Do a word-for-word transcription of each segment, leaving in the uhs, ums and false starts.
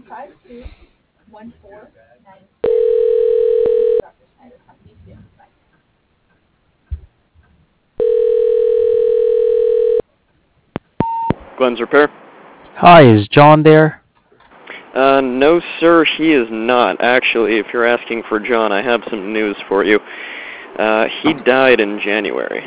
Glenn's Repair? Hi, is John there? Uh, no, sir, he is not. Actually, if you're asking for John, I have some news for you. Uh, he died in January.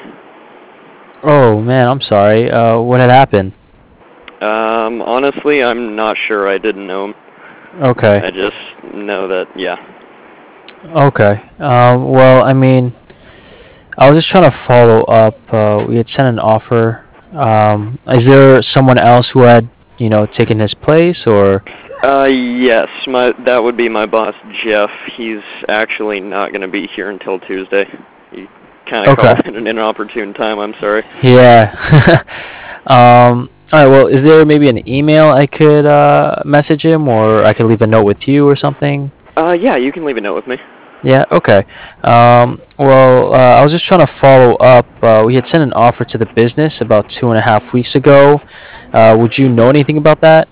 Oh, man, I'm sorry. Uh, what had happened? Um, honestly, I'm not sure. I didn't know him. Okay. I just know that, yeah. Okay. Um, well, I mean, I was just trying to follow up. Uh, we had sent an offer. Um, is there someone else who had, you know, taken his place, or? Uh, yes, my that would be my boss, Jeff. He's actually not going to be here until Tuesday. He kind of Okay. called at an inopportune time, I'm sorry. Yeah. um, all right, well, is there maybe an email I could uh, message him, or I could leave a note with you or something? Uh, yeah, you can leave a note with me. Yeah, okay. Um, well, uh, I was just trying to follow up. Uh, we had sent an offer to the business about two and a half weeks ago. Uh, would you know anything about that?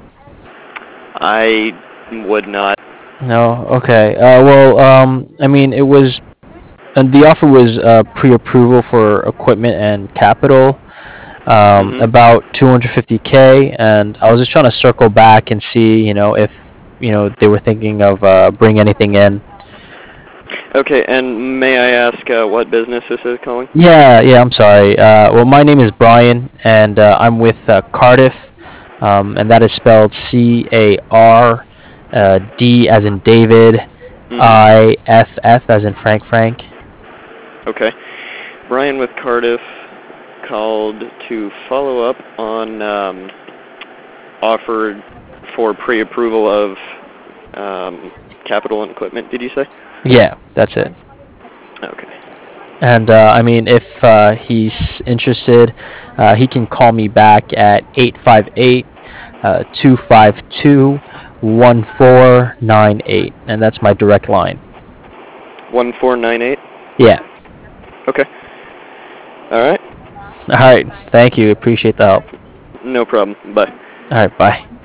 I would not. No? Okay. Uh, well, um, I mean, it was, and the offer was uh, pre-approval for equipment and capital, um, Mm-hmm. about two hundred fifty K, and I was just trying to circle back and see, you know, if, you know, they were thinking of uh, bringing anything in. Okay, and may I ask uh, what business this is calling? Yeah, yeah, I'm sorry. Uh, well, my name is Brian, and uh, I'm with uh, Cardiff, um, and that is spelled C A R uh, D as in David, Mm-hmm. I F F as in Frank Frank. Okay. Brian with Cardiff called to follow up on um, offer for pre-approval of um, capital and equipment, did you say? Yeah, that's it. Okay. And uh, I mean, if uh, he's interested, uh, he can call me back at eight five eight, two five two, one four nine eight, and that's my direct line. one four nine eight? Yeah. Okay. All right. All right. Thank you. Appreciate the help. No problem. Bye. All right. Bye.